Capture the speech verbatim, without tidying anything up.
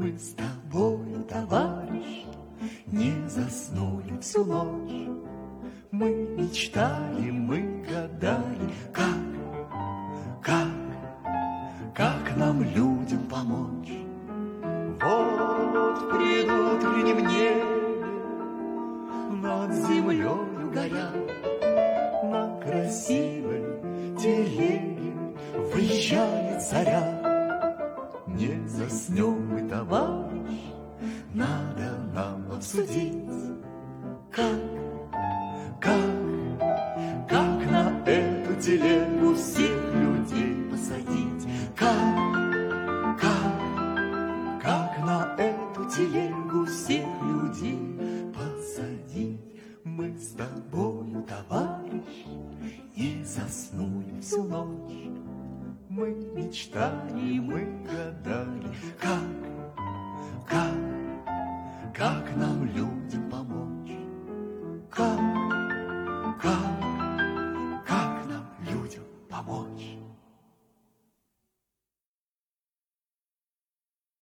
Мы с тобою, товарищ, не заснули всю ночь. Мы мечтали, мы гадали, как, как, как нам, людям, помочь. Вот в предутреннем небе над землею горят, на красивой телеге выезжает заря. Не заснем мы, товарищ, надо нам обсудить, как, как, как на эту телегу всех людей посадить, как, как, как на эту телегу всех людей посадить. Мы с тобою, товарищ, не заснули всю ночь. Мы мечтали, мы гадали, как,